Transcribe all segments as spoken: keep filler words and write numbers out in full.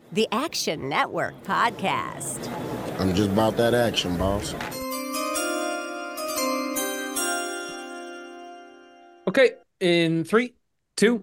The Action Network Podcast. I'm just about that action, boss. Okay, in three, two.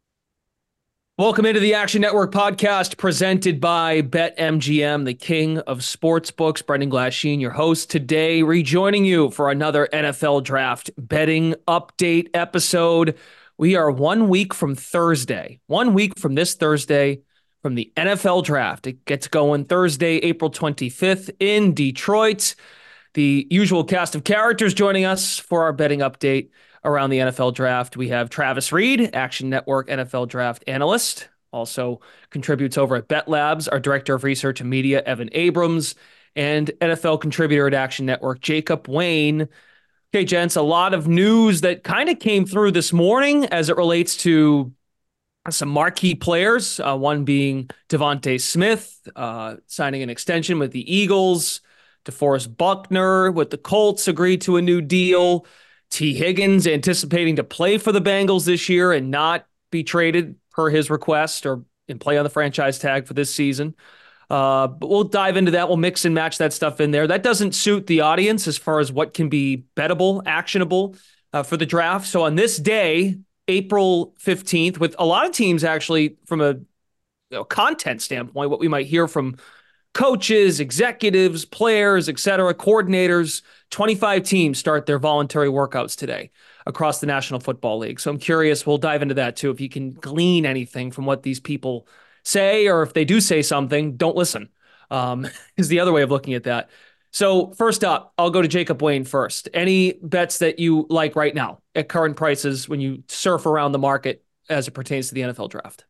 Welcome into the Action Network Podcast presented by BetMGM, the king of sportsbooks. Brendan Glasheen, your host today, rejoining you for another N F L Draft betting update episode. We are one week from Thursday, one week from this Thursday from the N F L Draft. It gets going Thursday, April twenty-fifth in Detroit. The usual cast of characters joining us for our betting update around the N F L Draft. We have Travis Reed, Action Network N F L Draft analyst, also contributes over at Bet Labs, our director of research and media, Evan Abrams, and N F L contributor at Action Network, Jacob Wayne. Okay, gents, a lot of news that kind of came through this morning as it relates to some marquee players, uh, one being Devontae Smith, uh, signing an extension with the Eagles. DeForest Buckner with the Colts agreed to a new deal. T. Higgins anticipating to play for the Bengals this year and not be traded per his request or and play on the franchise tag for this season. Uh, but we'll dive into that. We'll mix and match that stuff in there. That doesn't suit the audience as far as what can be bettable, actionable uh, for the draft. So on this day, April fifteenth, with a lot of teams actually from a you know, content standpoint, what we might hear from coaches, executives, players, et cetera, coordinators, twenty-five teams start their voluntary workouts today across the National Football League. So I'm curious, we'll dive into that too. If you can glean anything from what these people say, or if they do say something, don't listen, um, is the other way of looking at that. So first up, I'll go to Jacob Wayne first. Any bets that you like right now at current prices when you surf around the market as it pertains to the N F L Draft?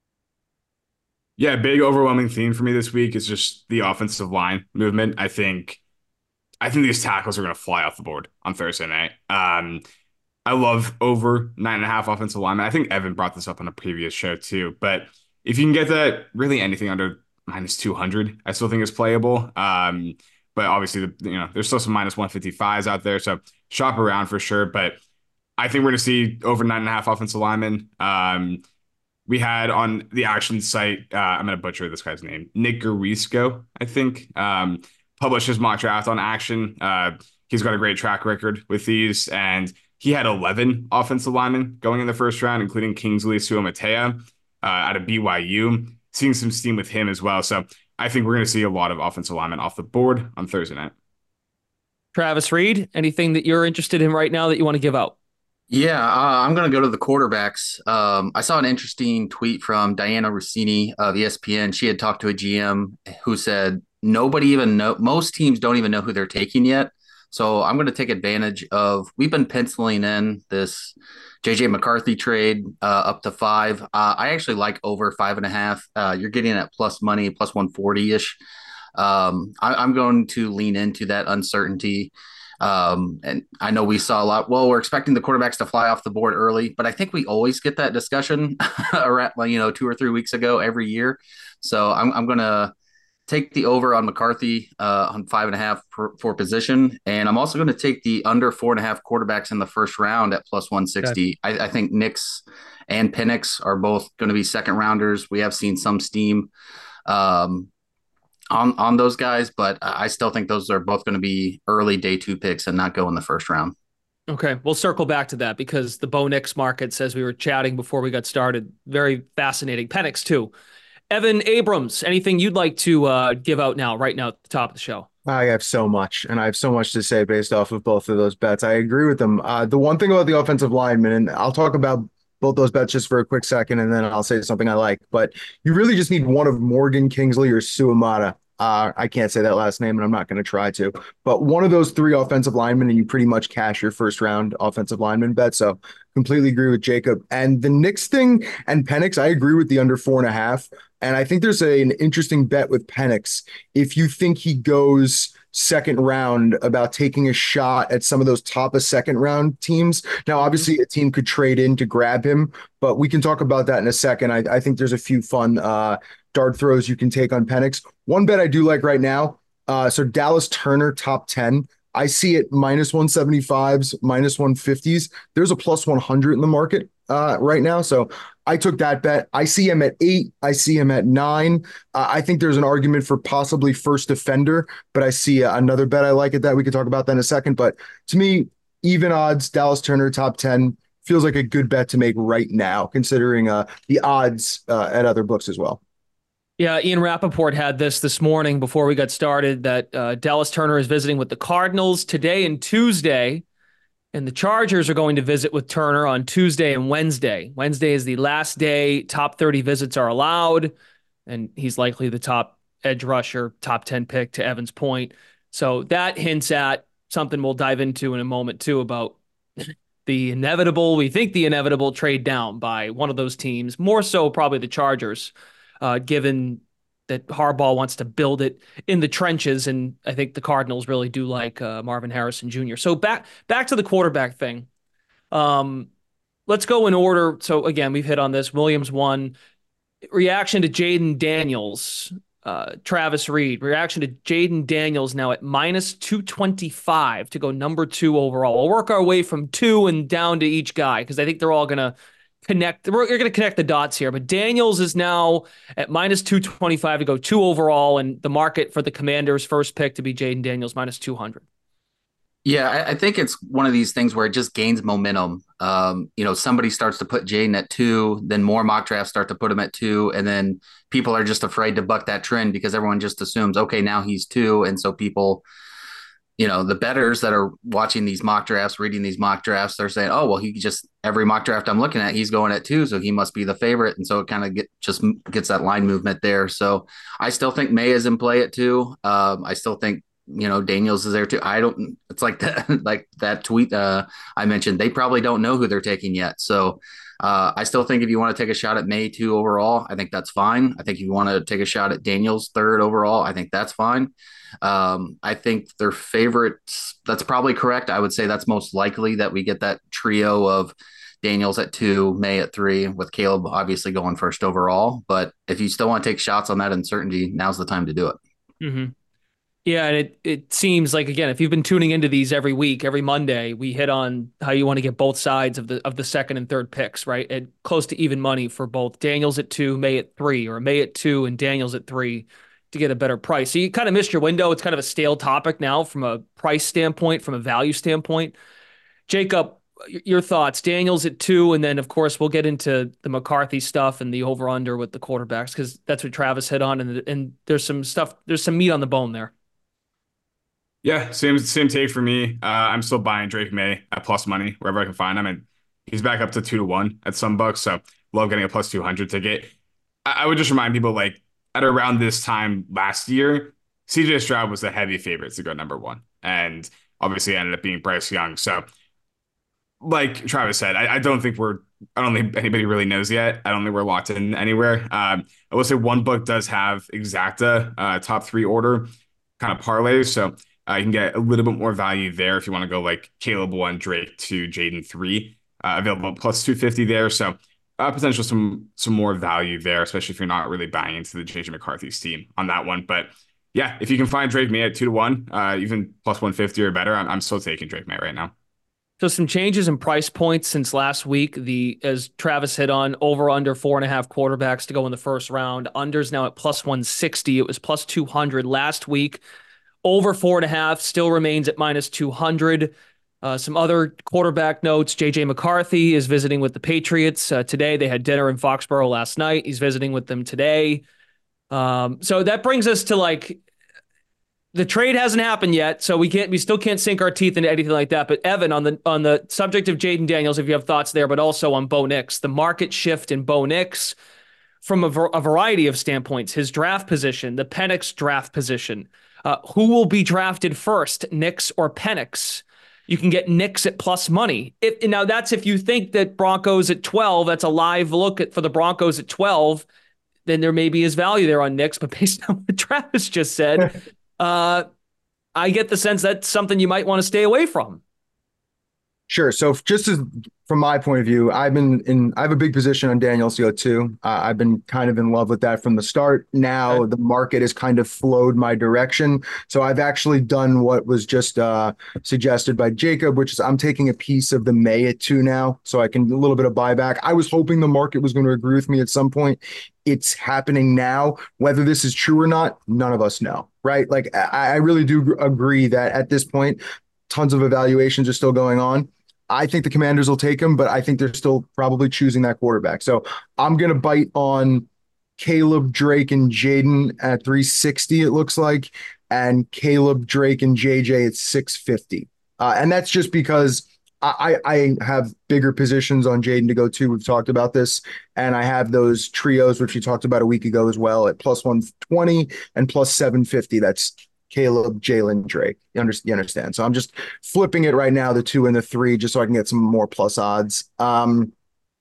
Yeah, big overwhelming theme for me this week is just the offensive line movement. I think I think these tackles are going to fly off the board on Thursday night. Um, I love over nine and a half offensive linemen. I think Evan brought this up on a previous show too. But if you can get that, really anything under minus two hundred, I still think is playable. Um, but obviously, the, you know, there's still some minus one fifty-fives out there. So shop around for sure. But I think we're going to see over nine and a half offensive linemen. Um, We had on the Action site, uh, I'm going to butcher this guy's name, Nick Garisco, I think, um, published his mock draft on Action. Uh, he's got a great track record with these, and he had eleven offensive linemen going in the first round, including Kingsley Suamataia uh, out of B Y U. Seeing some steam with him as well. So I think we're going to see a lot of offensive linemen off the board on Thursday night. Travis Reed, anything that you're interested in right now that you want to give out? Yeah, uh, I'm going to go to the quarterbacks. Um, I saw an interesting tweet from Diana Rossini of E S P N. She had talked to a G M who said nobody even know, most teams don't even know who they're taking yet. So I'm going to take advantage of, we've been penciling in this J J McCarthy trade uh, up to five. Uh, I actually like over five and a half. Uh, you're getting at plus money, plus one forty-ish. Um, I, I'm going to lean into that uncertainty. Um, and I know we saw a lot. Well, we're expecting the quarterbacks to fly off the board early, but I think we always get that discussion around, you know, two or three weeks ago every year. So I'm, I'm going to take the over on McCarthy uh, on five and a half for, for position. And I'm also going to take the under four and a half quarterbacks in the first round at plus one sixty. Okay. I, I think Nix and Penix are both going to be second rounders. We have seen some steam um, on on those guys, but I still think those are both going to be early day two picks and not go in the first round. Okay, we'll circle back to that because the Bo Nix market, as we were chatting before we got started, very fascinating. Penix too. Evan Abrams, anything you'd like to uh, give out now, right now at the top of the show? I have so much, and I have so much to say based off of both of those bets. I agree with them. Uh, the one thing about the offensive lineman, and I'll talk about both those bets just for a quick second, and then I'll say something I like. But you really just need one of Morgan, Kingsley, or Suamata. Uh, I can't say that last name, and I'm not going to try to. But one of those three offensive linemen, and you pretty much cash your first-round offensive lineman bet. So completely agree with Jacob. And the Knicks thing and Penix, I agree with the under four and a half. And I think there's a, an interesting bet with Penix. If you think he goes second round, about taking a shot at some of those top of second round teams. Now, obviously, a team could trade in to grab him, but we can talk about that in a second. I, I think there's a few fun uh, dart throws you can take on Penix. One bet I do like right now, uh, so Dallas Turner, top ten. I see it minus one seventy-fives, minus one fifties. There's a plus one hundred in the market uh, right now. So I took that bet. I see him at eight. I see him at nine. Uh, I think there's an argument for possibly first defender, but I see uh, another bet I like at that. We could talk about that in a second. But to me, even odds, Dallas Turner top ten feels like a good bet to make right now, considering uh, the odds uh, at other books as well. Yeah, Ian Rappaport had this this morning before we got started that uh, Dallas Turner is visiting with the Cardinals today and Tuesday, and the Chargers are going to visit with Turner on Tuesday and Wednesday. Wednesday is the last day top thirty visits are allowed, and he's likely the top edge rusher, top ten pick to Evan's point. So that hints at something we'll dive into in a moment too about the inevitable, we think the inevitable trade down by one of those teams, more so probably the Chargers. Uh, given that Harbaugh wants to build it in the trenches, and I think the Cardinals really do like uh, Marvin Harrison Junior So back back to the quarterback thing. Um, let's go in order. So again, we've hit on this. Williams one. Reaction to Jaden Daniels. Uh, Travis Reed. Reaction to Jaden Daniels now at minus two twenty-five to go number two overall. We'll work our way from two and down to each guy because I think they're all going to connect. We're going to connect the dots here, but Daniels is now at minus two twenty-five to go two overall, and the market for the Commanders' first pick to be Jaden Daniels minus two hundred. Yeah, I, I think it's one of these things where it just gains momentum. Um, you know, somebody starts to put Jaden at two, then more mock drafts start to put him at two, and then people are just afraid to buck that trend because everyone just assumes, okay, now he's two, and so people, you know, the bettors that are watching these mock drafts, reading these mock drafts, they're saying, oh, well, he just, every mock draft I'm looking at, he's going at two, so he must be the favorite. And so it kind of get, just gets that line movement there. So I still think May is in play at two. Um, I still think, you know, Daniels is there too. I don't, it's like that, like that tweet uh, I mentioned, they probably don't know who they're taking yet. So uh, I still think if you want to take a shot at May two overall, I think that's fine. I think if you want to take a shot at Daniels third overall, I think that's fine. Um, I think their favorites, that's probably correct. I would say that's most likely that we get that trio of Daniels at two, May at three, with Caleb obviously going first overall. But if you still want to take shots on that uncertainty, now's the time to do it. Mm-hmm. Yeah, and it, it seems like, again, if you've been tuning into these every week, every Monday, we hit on how you want to get both sides of the of the second and third picks, right? At close to even money for both Daniels at two, May at three, or May at two and Daniels at three to get a better price. So you kind of missed your window. It's kind of a stale topic now from a price standpoint, from a value standpoint. Jacob, your thoughts? Daniels at two, and then, of course, we'll get into the McCarthy stuff and the over-under with the quarterbacks because that's what Travis hit on, and, and there's some stuff, there's some meat on the bone there. Yeah, same same take for me. Uh, I'm still buying Drake May at plus money wherever I can find him, and he's back up to two to one at some bucks. So love getting a plus two hundred ticket. I, I would just remind people, like, at around this time last year, C J Stroud was the heavy favorite to go number one, and obviously ended up being Bryce Young. So, like Travis said, I, I don't think we're. I don't think anybody really knows yet. I don't think we're locked in anywhere. Um, I will say one book does have exacta uh, top three order kind of parlays, so. Uh, you can get a little bit more value there if you want to go like Caleb one, Drake two, Jaden three, uh, available plus two fifty there. So uh, potential some some more value there, especially if you're not really buying into the J J McCarthy's team on that one. But yeah, if you can find Drake May at two to one, uh, even plus one fifty or better, I'm, I'm still taking Drake May right now. So some changes in price points since last week. The as Travis hit on, over under four and a half quarterbacks to go in the first round. Unders now at plus one sixty. It was plus two hundred last week. Over four and a half still remains at minus two hundred. Uh, some other quarterback notes. J J McCarthy is visiting with the Patriots uh, today. They had dinner in Foxborough last night. He's visiting with them today. Um, so that brings us to, like, the trade hasn't happened yet, so we can't, we still can't sink our teeth into anything like that. But Evan, on the on the subject of Jaden Daniels, if you have thoughts there, but also on Bo Nix, the market shift in Bo Nix from a, ver- a variety of standpoints, his draft position, the Penix draft position. Uh, who will be drafted first, Nix or Penix? You can get Nix at plus money. If, now, that's if you think that Broncos at twelve, that's a live look at for the Broncos at twelve, then there maybe is value there on Nix. But based on what Travis just said, uh, I get the sense that's something you might want to stay away from. Sure. So just as from my point of view, I've been in, I have a big position on Daniel C O two. Uh, I've been kind of in love with that from the start. Now Okay. the market has kind of flowed my direction. So I've actually done what was just uh, suggested by Jacob, which is I'm taking a piece of the May at two now. So I can, a little bit of buyback. I was hoping the market was going to agree with me at some point. It's happening now. Whether this is true or not, none of us know, right? Like I, I really do agree that at this point, tons of evaluations are still going on. I think the Commanders will take him, but I think they're still probably choosing that quarterback. So I'm going to bite on Caleb, Drake, and Jaden at three sixty, it looks like, and Caleb, Drake, and J J at six fifty. Uh, and that's just because I, I have bigger positions on Jaden to go to. We've talked about this. And I have those trios, which we talked about a week ago as well, at plus one twenty and plus seven fifty. That's Caleb, Jalen, Drake. You, under, you understand? So I'm just flipping it right now, the two and the three, just so I can get some more plus odds. Um,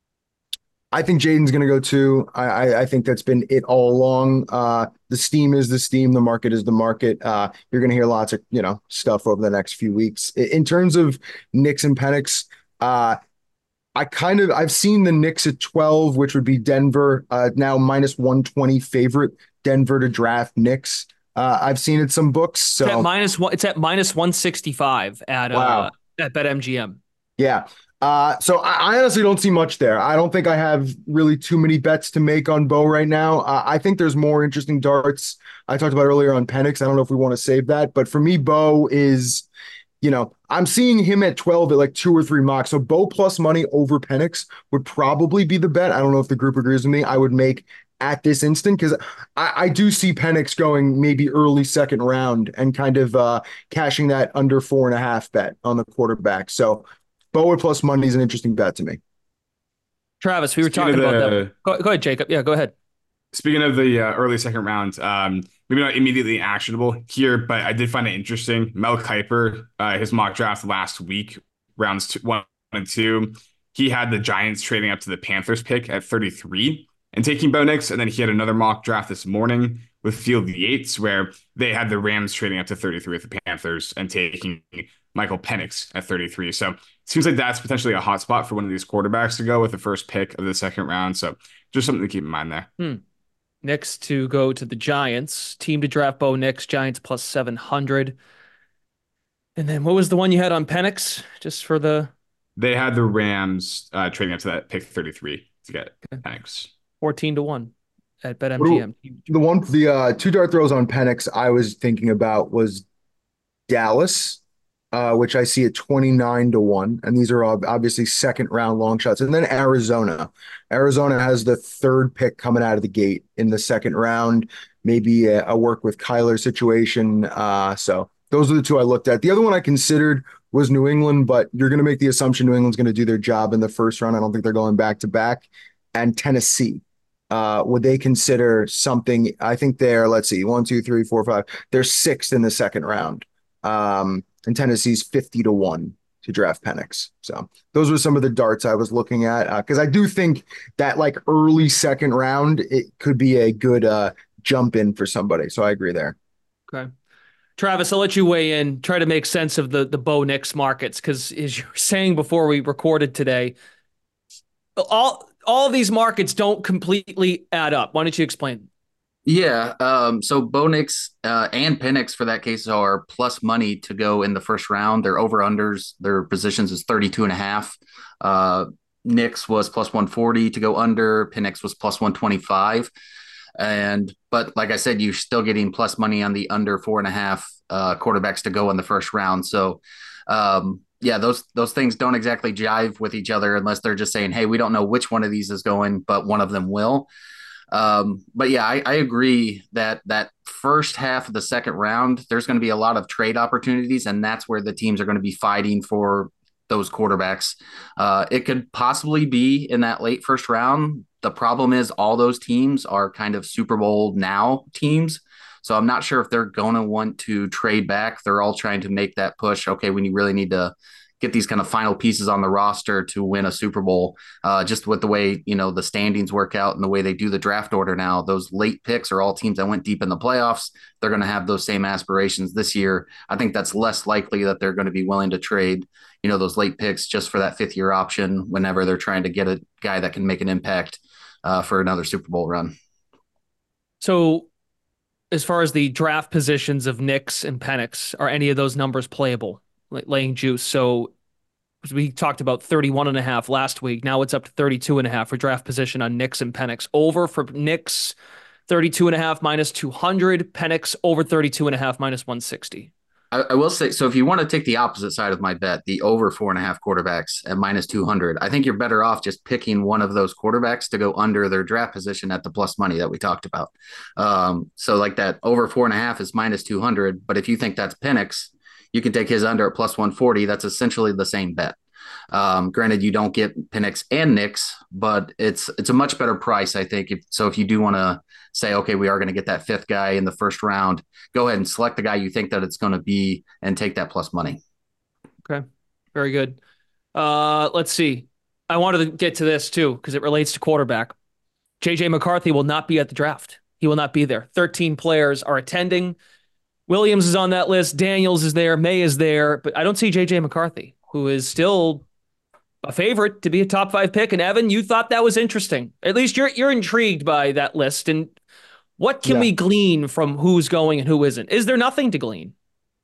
I think Jaden's going to go two. I, I, I think that's been it all along. Uh, the steam is the steam. The market is the market. Uh, you're going to hear lots of, you know, stuff over the next few weeks. In terms of Knicks and Penix, uh, I kind of, I've seen the Knicks at twelve, which would be Denver, uh, now minus one twenty favorite, Denver to draft Knicks. Uh, I've seen it some books. So It's at minus one. It's at minus one sixty five at wow. uh at BetMGM. Yeah. Uh, so I, I honestly don't see much there. I don't think I have really too many bets to make on Bo right now. Uh, I think there's more interesting darts I talked about earlier on Penix. I don't know if we want to save that, but for me, Bo is, you know, I'm seeing him at twelve at like two or three mocks. So Bo plus money over Penix would probably be the bet. I don't know if the group agrees with me. I would make at this instant because I, I do see Penix going maybe early second round and kind of uh, cashing that under four and a half bet on the quarterback. So Bo plus money is an interesting bet to me. Travis, we were Speaking talking of about the- that. Go, go ahead, Jacob. Yeah, go ahead. Speaking of the uh, early second round, um, maybe not immediately actionable here, but I did find it interesting. Mel Kiper, uh, his mock draft last week, rounds two, one and two, he had the Giants trading up to the Panthers pick at thirty-three and taking Bo Nix. And then he had another mock draft this morning with Field Yates, where they had the Rams trading up to thirty-three with the Panthers and taking Michael Penix at thirty-three. So it seems like that's potentially a hot spot for one of these quarterbacks to go with the first pick of the second round. So just something to keep in mind there. Hmm. Next to go to the Giants. Team to draft Bo Nix, Giants plus seven hundred. And then what was the one you had on Penix? Just for the They had the Rams uh, trading up to that pick thirty-three to get Penix. fourteen to one at What do- BetMGM. The one, the uh, two dart throws on Penix I was thinking about was Dallas, uh, which I see at twenty-nine to one. And these are ob- obviously second round long shots. And then Arizona. Arizona has the third pick coming out of the gate in the second round, maybe a, a work with Kyler situation. Uh, so those are the two I looked at. The other one I considered was New England, but you're going to make the assumption New England's going to do their job in the first round. I don't think they're going back to back. And Tennessee. Uh, would they consider something? I think they're, let's see, one, two, three, four, five. They're sixth in the second round. Um, and Tennessee's fifty to one to draft Penix. So those were some of the darts I was looking at. Uh, cause I do think that like early second round, it could be a good, uh, jump in for somebody. So I agree there. Okay. Travis, I'll let you weigh in, try to make sense of the, the Bo Nix markets. Cause as you were saying before we recorded today, all, all of these markets don't completely add up. Why don't you explain? Yeah. Um, so Bo Nix uh, and Penix, for that case, are plus money to go in the first round. Their over-unders, their positions is thirty-two and a half. Uh, Nix was plus one forty to go under. Penix was plus one twenty-five. And, but like I said, you're still getting plus money on the under four and a half uh, quarterbacks to go in the first round. So, um, yeah, those those things don't exactly jive with each other unless they're just saying, hey, we don't know which one of these is going, but one of them will. Um, but yeah, I, I agree that that first half of the second round, there's going to be a lot of trade opportunities, and that's where the teams are going to be fighting for those quarterbacks. Uh, it could possibly be in that late first round. The problem is all those teams are kind of Super Bowl now teams. So I'm not sure if they're going to want to trade back. They're all trying to make that push. Okay, we really need to get these kind of final pieces on the roster to win a Super Bowl. Uh, just with the way, you know, the standings work out and the way they do the draft order now, those late picks are all teams that went deep in the playoffs. They're going to have those same aspirations this year. I think that's less likely that they're going to be willing to trade, you know, those late picks just for that fifth year option whenever they're trying to get a guy that can make an impact uh, for another Super Bowl run. So as far as the draft positions of Nix and Penix, are any of those numbers playable, like laying juice? So we talked about thirty-one and a half last week. Now it's up to thirty-two and a half for draft position on Nix and Penix. Over for Nix, thirty-two and a half minus two hundred. Penix over thirty-two and a half minus one sixty. I, I will say, so if you want to take the opposite side of my bet, the over four and a half quarterbacks at minus two hundred, I think you're better off just picking one of those quarterbacks to go under their draft position at the plus money that we talked about. Um, so like that over four and a half is minus two hundred. But if you think that's Penix, you can take his under at plus one forty. That's essentially the same bet. Um, granted, you don't get Penix and Nix, but it's it's a much better price, I think. If, so if you do want to say, okay, we are going to get that fifth guy in the first round, go ahead and select the guy you think that it's going to be and take that plus money. Okay, very good. Uh, let's see. I wanted to get to this too because it relates to quarterback. J J McCarthy will not be at the draft. He will not be there. thirteen players are attending. Williams is on that list. Daniels is there. May is there. But I don't see J J McCarthy, who is still a favorite to be a top five pick. And Evan, you thought that was interesting. At least you're you're intrigued by that list. And what can Yeah. we glean from who's going and who isn't? Is there nothing to glean?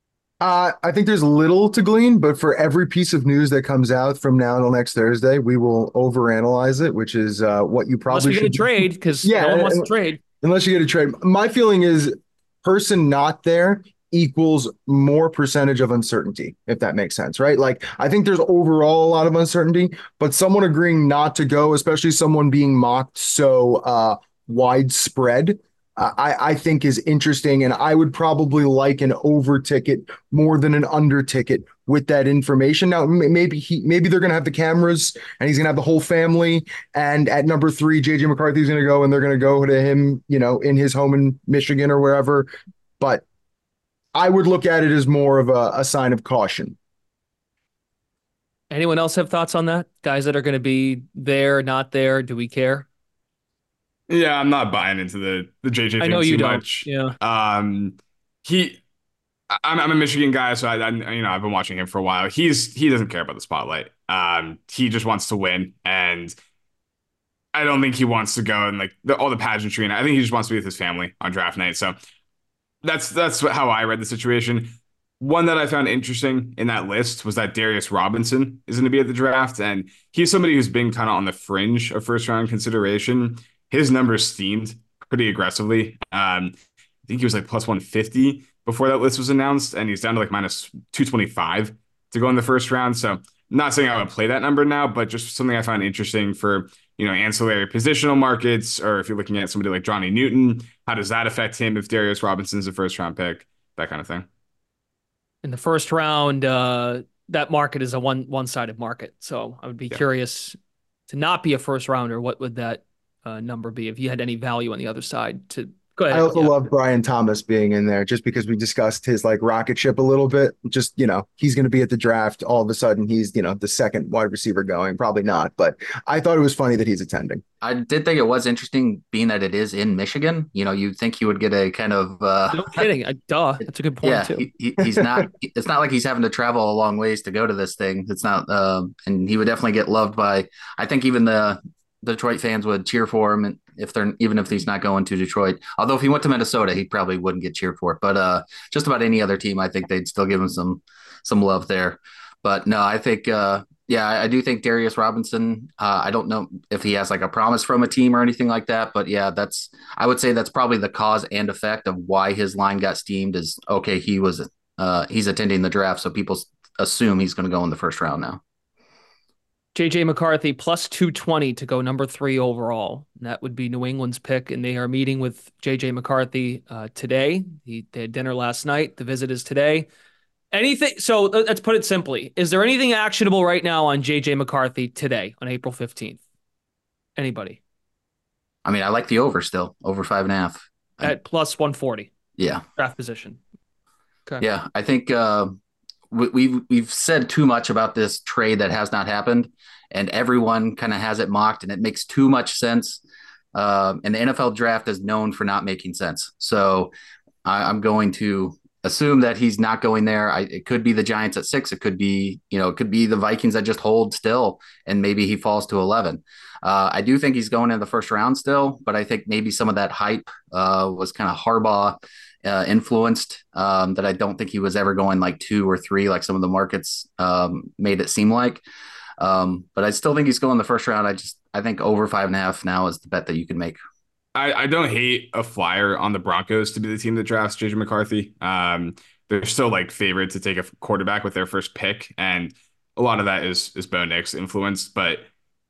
Uh, I think there's little to glean, but for every piece of news that comes out from now until next Thursday, we will overanalyze it, which is uh, what you Unless probably we get a should do. trade, because Yeah, no one wants and- to trade. Unless you get a trade. My feeling is person not there equals more percentage of uncertainty, if that makes sense, right? Like, I think there's overall a lot of uncertainty, but someone agreeing not to go, especially someone being mocked so uh, widespread, uh, I, I think is interesting. And I would probably like an over ticket more than an under ticket with that information. Now, m- maybe he, maybe they're going to have the cameras and he's going to have the whole family. And at number three, J J McCarthy's going to go and they're going to go to him, you know, in his home in Michigan or wherever. But I would look at it as more of a, a sign of caution. Anyone else have thoughts on that? Guys that are going to be there, not there. Do we care? Yeah, I'm not buying into the the J J I thing know too you don't. much. Yeah. Um, he, I'm I'm a Michigan guy, so I, I you know I've been watching him for a while. He's he doesn't care about the spotlight. Um, he just wants to win, and I don't think he wants to go and like the, all the pageantry. And I think he just wants to be with his family on draft night. So that's that's how I read the situation. One that I found interesting in that list was that Darius Robinson is going to be at the draft, and he's somebody who's been kind of on the fringe of first round consideration. His numbers steamed pretty aggressively. Um, I think he was like plus one fifty before that list was announced, and he's down to like minus two twenty-five to go in the first round. So I'm not saying I would play that number now, but just something I find interesting for, you know, ancillary positional markets, or if you're looking at somebody like Johnny Newton, how does that affect him if Darius Robinson's a first round pick, that kind of thing. In the first round, uh, that market is a one one-sided market. So I would be Yeah. curious to not be a first rounder. What would that uh, number be if you had any value on the other side? To go ahead. I also Yeah. love Brian Thomas being in there just because we discussed his like rocket ship a little bit. Just, you know, he's going to be at the draft. All of a sudden, he's, you know, the second wide receiver going. Probably not, but I thought it was funny that he's attending. I did think it was interesting being that it is in Michigan. You know, you'd think he would get a kind of uh, No kidding. I, duh. That's a good point yeah, too. he, he, he's not. It's not like he's having to travel a long ways to go to this thing. It's not, um, and he would definitely get loved by. I think even the Detroit fans would cheer for him, and if they're even if he's not going to Detroit. Although if he went to Minnesota, he probably wouldn't get cheered for. But uh, just about any other team, I think they'd still give him some some love there. But no, I think. Uh, Yeah, I I do think Darius Robinson. Uh, I don't know if he has like a promise from a team or anything like that, but yeah, that's I would say that's probably the cause and effect of why his line got steamed. Is okay, he was uh, he's attending the draft, so people s- assume he's going to go in the first round now. J J McCarthy plus two twenty to go number three overall. That would be New England's pick, and they are meeting with J J McCarthy uh, today. He, they had dinner last night. The visit is today. Anything? So let's put it simply. Is there anything actionable right now on J J McCarthy today on April fifteenth? Anybody? I mean, I like the over still, over five and a half. At plus one forty Yeah, draft position. Okay. yeah. I think uh, we, we've we've said too much about this trade that has not happened, and everyone kind of has it mocked, and it makes too much sense. Um, and the N F L draft is known for not making sense. So I, I'm going to assume that he's not going there. I, it could be the Giants at six. It could be, you know, it could be the Vikings that just hold still, and maybe he falls to eleven. Uh, I do think he's going in the first round still, but I think maybe some of that hype uh, was kind of Harbaugh uh, influenced. Um, that I don't think he was ever going like two or three, like some of the markets um, made it seem like. Um, but I still think he's going the first round. I just I think over five and a half now is the bet that you can make. I, I don't hate a flyer on the Broncos to be the team that drafts J J McCarthy. Um, they're still like favored to take a quarterback with their first pick, and a lot of that is is Bo Nix influenced. But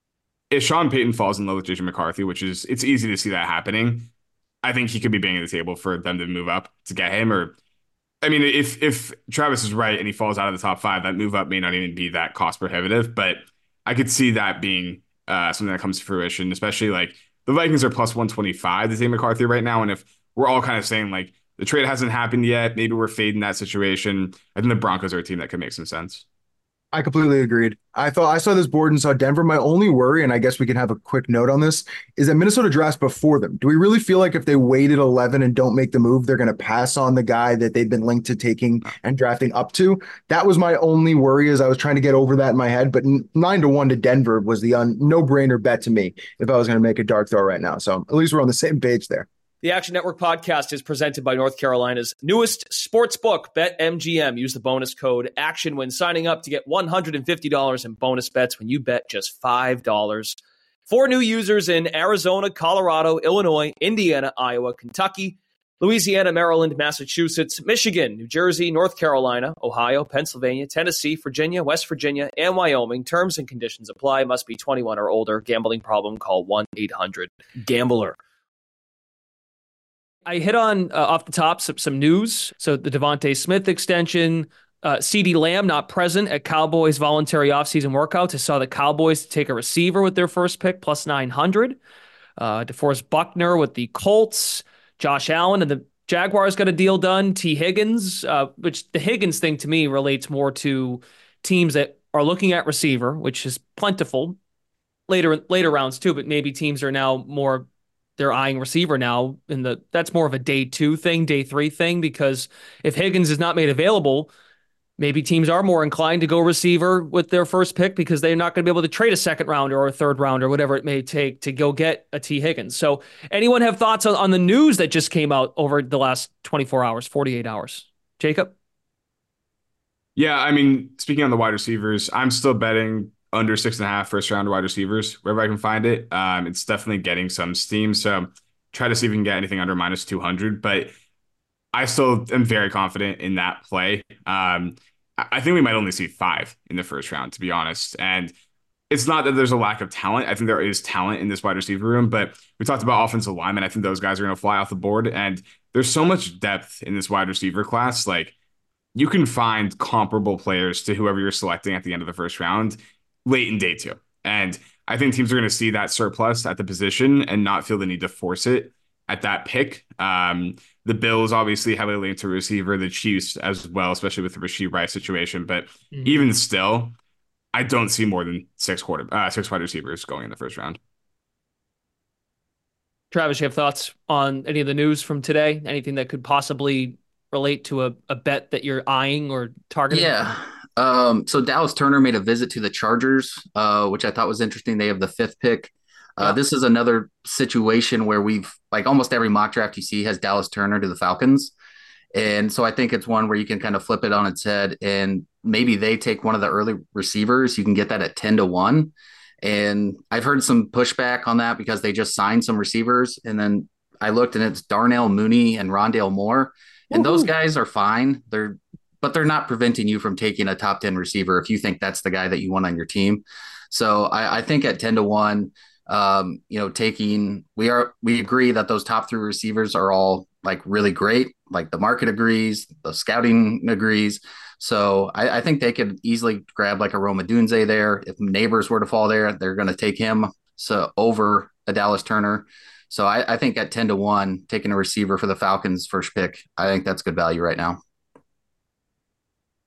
if Sean Payton falls in love with J J McCarthy, which is it's easy to see that happening, I think he could be banging the table for them to move up to get him. Or I mean, if if Travis is right and he falls out of the top five, that move up may not even be that cost prohibitive. But I could see that being uh, something that comes to fruition, especially like the Vikings are plus one twenty-five to take McCarthy right now. And if we're all kind of saying like the trade hasn't happened yet, maybe we're fading that situation, I think the Broncos are a team that could make some sense. I completely agreed. I thought I saw this board and saw Denver. My only worry, and I guess we can have a quick note on this, is that Minnesota drafts before them. Do we really feel like if they waited eleven and don't make the move, they're going to pass on the guy that they've been linked to taking and drafting up to? That was my only worry as I was trying to get over that in my head. But nine to one to Denver was the un, no-brainer bet to me if I was going to make a dark throw right now. So at least we're on the same page there. The Action Network podcast is presented by North Carolina's newest sports book, BetMGM. Use the bonus code ACTION when signing up to get one hundred fifty dollars in bonus bets when you bet just five dollars. For new users in Arizona, Colorado, Illinois, Indiana, Iowa, Kentucky, Louisiana, Maryland, Massachusetts, Michigan, New Jersey, North Carolina, Ohio, Pennsylvania, Tennessee, Virginia, West Virginia, and Wyoming. Terms and conditions apply. Must be twenty-one or older. Gambling problem? Call one eight hundred gambler. I hit on, uh, off the top, some, some news. So the Devontae Smith extension, uh, CeeDee Lamb not present at Cowboys voluntary offseason workouts. I saw the Cowboys take a receiver with their first pick, plus nine hundred. Uh, DeForest Buckner with the Colts. Josh Allen and the Jaguars got a deal done. T. Higgins, uh, which the Higgins thing to me relates more to teams that are looking at receiver, which is plentiful. Later, later rounds too, but maybe teams are now more... they're eyeing receiver now in the, that's more of a day two thing, day three thing, because if Higgins is not made available, maybe teams are more inclined to go receiver with their first pick because they're not going to be able to trade a second rounder or a third rounder, whatever it may take to go get a T. Higgins. So anyone have thoughts on, on the news that just came out over the last twenty-four hours, forty-eight hours? Jacob? Yeah, I mean, speaking on the wide receivers, I'm still betting under six and a half first round wide receivers, wherever I can find it. Um, it's definitely getting some steam. So try to see if we can get anything under minus two hundred. But I still am very confident in that play. Um, I think we might only see five in the first round, to be honest. And it's not that there's a lack of talent. I think there is talent in this wide receiver room, but we talked about offensive linemen. I think those guys are going to fly off the board. And there's so much depth in this wide receiver class. Like, you can find comparable players to whoever you're selecting at the end of the first round late in day two. And I think teams are going to see that surplus at the position and not feel the need to force it at that pick. Um, the Bills obviously heavily linked to receiver, the Chiefs as well, especially with the Rashee Rice situation. But mm-hmm. even still, I don't see more than six quarter, uh, six wide receivers going in the first round. Travis, you have thoughts on any of the news from today? Anything that could possibly relate to a, a bet that you're eyeing or targeting? Yeah. Um, so Dallas Turner made a visit to the Chargers, uh, which I thought was interesting. They have the fifth pick. Uh, yeah. This is another situation where we've, like, almost every mock draft you see has Dallas Turner to the Falcons. And so I think it's one where you can kind of flip it on its head and maybe they take one of the early receivers. You can get that at ten to one. And I've heard some pushback on that because they just signed some receivers. And then I looked and it's Darnell Mooney and Rondale Moore. And Woo-hoo. Those guys are fine. They're, but they're not preventing you from taking a top ten receiver if you think that's the guy that you want on your team. So I, I think at ten to one, um, you know, taking, we are, we agree that those top three receivers are all like really great. Like the market agrees, the scouting agrees. So I, I think they could easily grab like a Rome Odunze there. If Neighbors were to fall there, they're going to take him so over a Dallas Turner. So I, I think at ten to one, taking a receiver for the Falcons first pick, I think that's good value right now.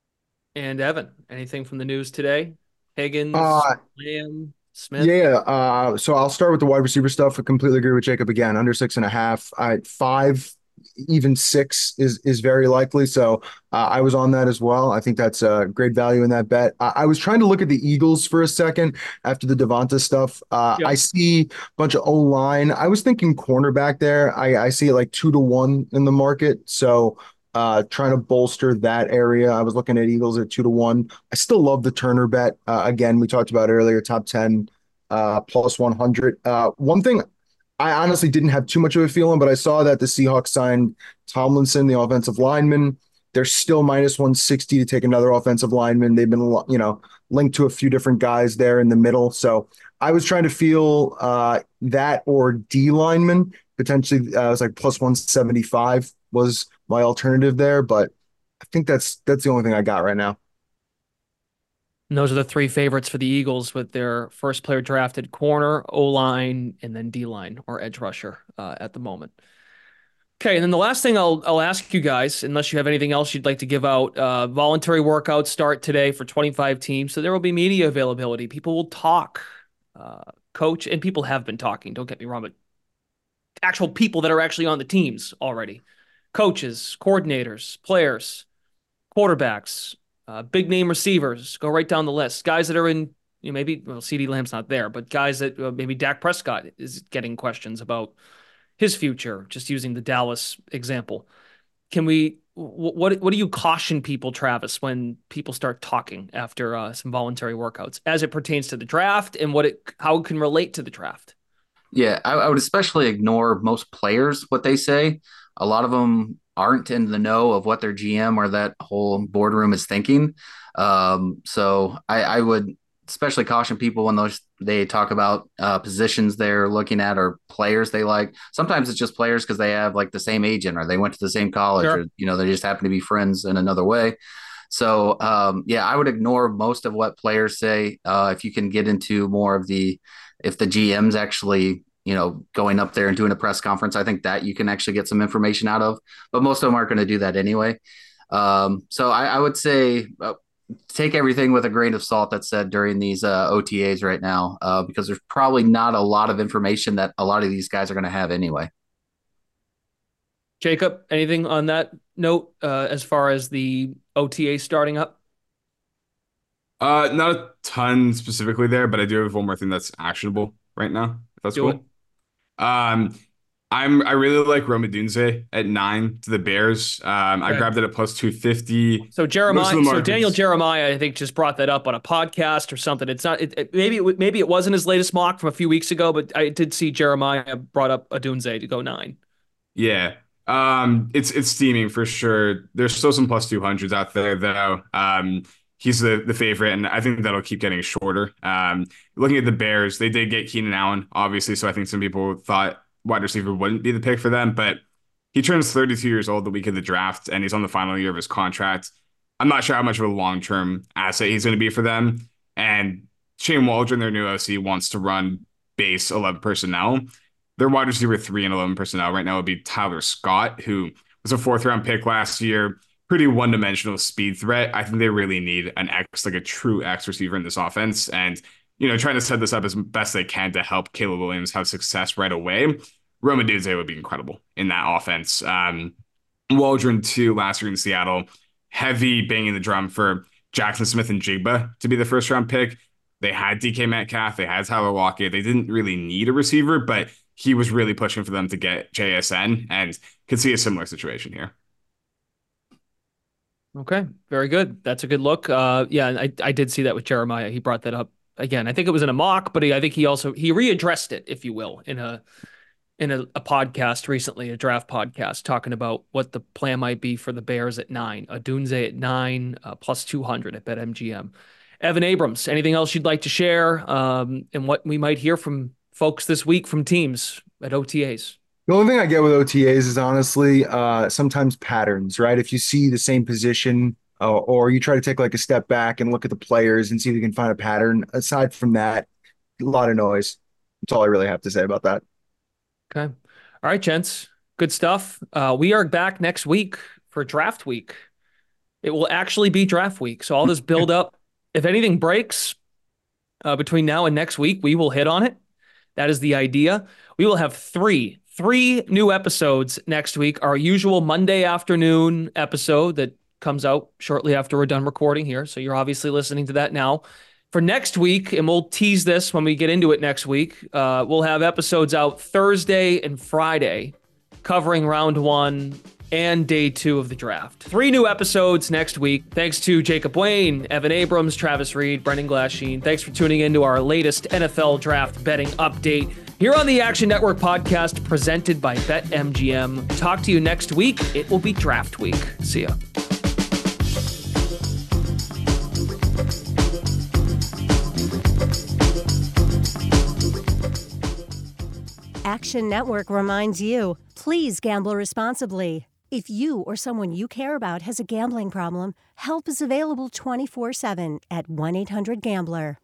And Evan, anything from the news today? Higgins, Uh, Lamb, Smith. yeah. Uh, so I'll start with the wide receiver stuff. I completely agree with Jacob again. Under six and a half. I five, even six is is very likely. So uh, I was on that as well. I think that's a great value in that bet. I, I was trying to look at the Eagles for a second after the Devonta stuff. Uh, Yep. I see a bunch of O line. I was thinking cornerback there. I, I see it like two to one in the market. So uh, trying to bolster that area. I was looking at Eagles at two to one. I still love the Turner bet. Uh, again, we talked about earlier, top ten uh, plus one hundred. Uh, one thing I honestly didn't have too much of a feeling, but I saw that the Seahawks signed Tomlinson, the offensive lineman. They're still minus one sixty to take another offensive lineman. They've been, you know, linked to a few different guys there in the middle. So I was trying to feel uh, that or D lineman potentially. Uh, it was like plus one seventy-five was my alternative there, but I think that's that's the only thing I got right now. And those are the three favorites for the Eagles with their first player drafted corner, O-line, and then D-line or edge rusher uh, at the moment. Okay, and then the last thing I'll I'll ask you guys, unless you have anything else you'd like to give out, uh, voluntary workouts start today for twenty-five teams, so there will be media availability. People will talk, uh, coach, and people have been talking. Don't get me wrong, but actual people that are actually on the teams already, coaches, coordinators, players, quarterbacks, uh, big name receivers. Go right down the list. Guys that are in, you know, maybe well, CeeDee Lamb's not there, but guys that uh, maybe Dak Prescott is getting questions about his future, just using the Dallas example. Can we, what, what do you caution people, Travis, when people start talking after uh, some voluntary workouts as it pertains to the draft and what it, how it can relate to the draft? Yeah, I, I would especially ignore most players, what they say. A lot of them aren't in the know of what their G M or that whole boardroom is thinking. Um, so I, I would especially caution people when those they talk about uh, positions they're looking at or players they like. Sometimes it's just players because they have like the same agent or they went to the same college Sure. or you know they just happen to be friends in another way. So um, yeah, I would ignore most of what players say. Uh, if you can get into more of the, if the G M's actually, you know, going up there and doing a press conference, I think that you can actually get some information out of. But most of them aren't going to do that anyway. Um, so I, I would say uh, take everything with a grain of salt that's said during these uh, O T As right now, uh, because there's probably not a lot of information that a lot of these guys are going to have anyway. Jacob, anything on that note uh, as far as the O T A starting up? Uh, not a ton specifically there, but I do have one more thing that's actionable right now, if that's Do it. cool. Um, I'm I really like Rome Odunze at nine to the Bears. Um, I Okay. grabbed it at plus two fifty. So Most of Jeremiah, the so Daniel markets- Jeremiah, I think just brought that up on a podcast or something. It's not, it, it- maybe, it, maybe it wasn't his latest mock from a few weeks ago, but I did see Jeremiah brought up Adunze to go nine. Yeah. Um, it's it's steaming for sure. There's still some plus two hundreds out there though. Um, he's the the favorite, and I think that'll keep getting shorter. Um, looking at the Bears, they did get Keenan Allen, obviously, so I think some people thought wide receiver wouldn't be the pick for them, but he turns thirty-two years old the week of the draft, and he's on the final year of his contract. I'm not sure how much of a long-term asset he's going to be for them. And Shane Waldron, their new O C, wants to run base eleven personnel. Their wide receiver three and eleven personnel right now would be Tyler Scott, who was a fourth round pick last year. Pretty one dimensional speed threat. I think they really need an X, like a true X receiver in this offense. And, you know, trying to set this up as best they can to help Caleb Williams have success right away. Rome Odunze would be incredible in that offense. Um, Waldron, too, last year in Seattle, heavy banging the drum for Jackson Smith and Jigba to be the first round pick. They had D K Metcalf, they had Tyler Lockett. They didn't really need a receiver, but he was really pushing for them to get J S N and could see a similar situation here. Okay, very good. That's a good look. Uh, yeah, I, I did see that with Jeremiah. He brought that up again. I think it was in a mock, but he, I think he also, he readdressed it, if you will, in a, in a, a podcast recently, a draft podcast, talking about what the plan might be for the Bears at nine, Adunze at nine, uh, plus two hundred at BetMGM. Evan Abrams, anything else you'd like to share, um, and what we might hear from folks this week from teams at O T As? The only thing I get with O T As is honestly uh, sometimes patterns, right? If you see the same position uh, or you try to take like a step back and look at the players and see if you can find a pattern. Aside from that, a lot of noise. That's all I really have to say about that. Okay. All right, gents. Good stuff. Uh, we are back next week for draft week. it will actually be draft week. So all this build up, if anything breaks uh, between now and next week, we will hit on it. That is the idea. We will have three, three new episodes next week. Our usual Monday afternoon episode that comes out shortly after we're done recording here. So you're obviously listening to that now. For next week, and we'll tease this when we get into it next week, uh, we'll have episodes out Thursday and Friday covering round one and day two of the draft. Three new episodes next week. Thanks to Jacob Wayne, Evan Abrams, Travis Reed, Brendan Glasheen. Thanks for tuning in to our latest N F L draft betting update here on the Action Network podcast presented by BetMGM. Talk to you next week. It will be draft week. See ya. Action Network reminds you, please gamble responsibly. If you or someone you care about has a gambling problem, help is available twenty-four seven at one eight hundred gambler.